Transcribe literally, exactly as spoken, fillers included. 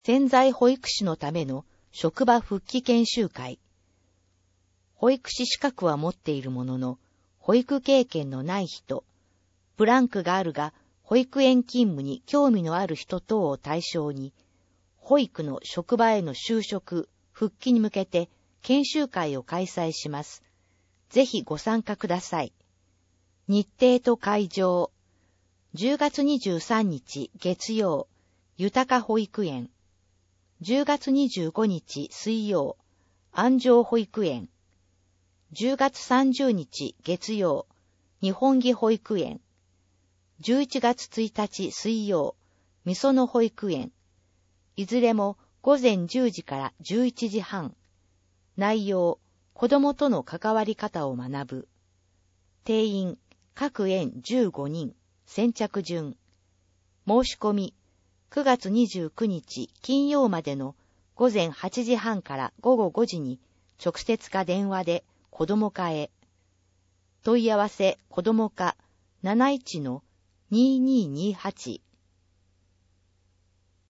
潜在保育士のための職場復帰研修会。保育士資格は持っているものの、保育経験のない人、ブランクがあるが保育園勤務に興味のある人等を対象に、保育の職場への就職、復帰に向けて研修会を開催します。ぜひご参加ください。日程と会場。じゅうがつにじゅうさんにち月曜、豊か保育園。じゅうがつにじゅうごにち水曜、安城保育園。じゅうがつさんじゅうにち月曜、日本木保育園。じゅういちがつついたち水曜、みその保育園。いずれもごぜんじゅうじからじゅういちじはん。内容、子どもとの関わり方を学ぶ。定員、各園じゅうごにん、先着順。申し込み、くがつにじゅうくにち金曜までのごぜんはちじはんからごごごじに直接か電話で子ども課へ。問い合わせ子ども課 なないちのにーにーにーはち